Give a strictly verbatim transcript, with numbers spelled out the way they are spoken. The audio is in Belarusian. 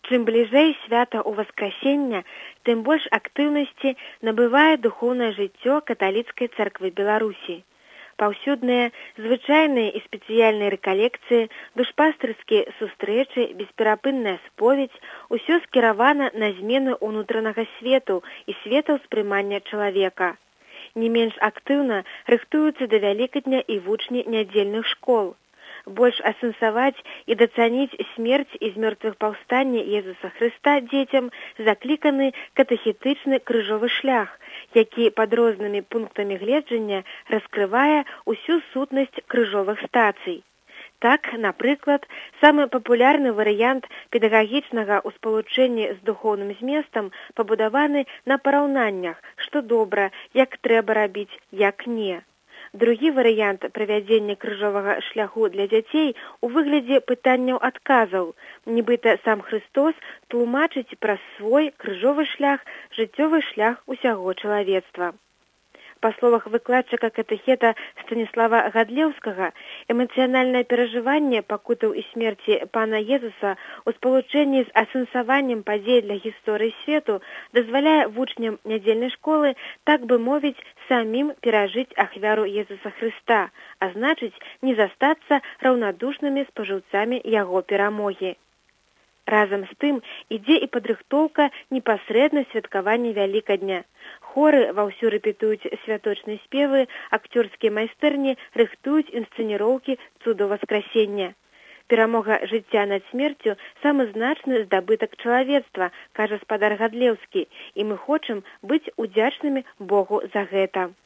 Чым бліжэй свята ўваскрасення, тым больш актыўнасці набывае духоўнае жыццё каталіцкай царквы Беларусі. Паўсюдныя звычайныя і спецыяльныя рэкалекцыі, душпастырскія сустрэчы, бесперапынная споведь – усё скіравана на змену ўнутранага свету і свету ўспрымання чалавека. Не менш актыўна рыхтуюцца да Вялікадня і вучні нядзельных школ. Больш асэнсаваць і дацаніць смерць і з мёртвых паўстання Езуса Хрыста дзецям закліканы катэхетычны крыжовы шлях, які пад рознымі пунктамі гледжання раскрывае ўсю сутнасць крыжовых стацый. Так, напрыклад, самы папулярны варыянт педагагічнага ў спалучэнні з духоўным зместам пабудаваны на параўнаннях, што добра, як трэба рабіць, як не. Другі варыянт правядзення крыжовага шляху для дзяцей у выглядзе пытанняў-адказаў. Нібыта сам Хрыстос тлумачыць праз свой крыжовы шлях жыццёвы шлях усяго чалавецтва. Па словах выкладчыка катэхета Станіслава Гадлеўскага, эмацыянальнае перажыванне пакутаў і смерці пана Езуса у спалучэнні з асэнсаваннем падзей для гісторыі свету дазваляе вучням нядзельнай школы, так бы мовіць, самім перажыць ахвяру Езуса Хрыста, а значыць, не застацца раўнадушнымі спажыўцамі яго перамогі. Разам з тым ідзе і падрыхтоўка непасрэдна святкавання Вялікадня. Хоры ваўсю рэпетуюць святочныя спевы, акцёрскія майстэрні рыхтуюць інсцэніроўкі цудаў васкрасення. Перамога жыцця над смерцю – самы значны здабытак чалавецтва, кажа спадар Гадлеўскі, і мы хочам быць удзячнымі Богу за гэта.